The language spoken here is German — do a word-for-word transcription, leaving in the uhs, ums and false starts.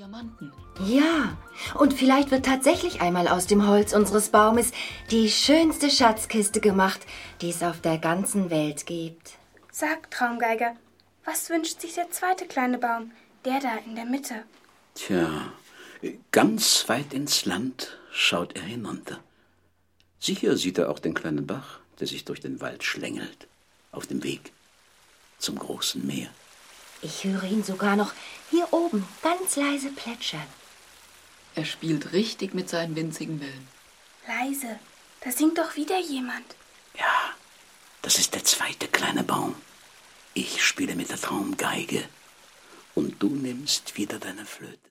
Diamanten. Ja, und vielleicht wird tatsächlich einmal aus dem Holz unseres Baumes die schönste Schatzkiste gemacht, die es auf der ganzen Welt gibt. Sag, Traumgeiger, was wünscht sich der zweite kleine Baum, der da in der Mitte? Tja, ganz weit ins Land schaut er hinunter. Sicher sieht er auch den kleinen Bach, der sich durch den Wald schlängelt, auf dem Weg zum großen Meer. Ich höre ihn sogar noch hier oben ganz leise plätschern. Er spielt richtig mit seinen winzigen Wellen. Leise, da singt doch wieder jemand. Ja, das ist der zweite kleine Baum. Ich spiele mit der Traumgeige und du nimmst wieder deine Flöte.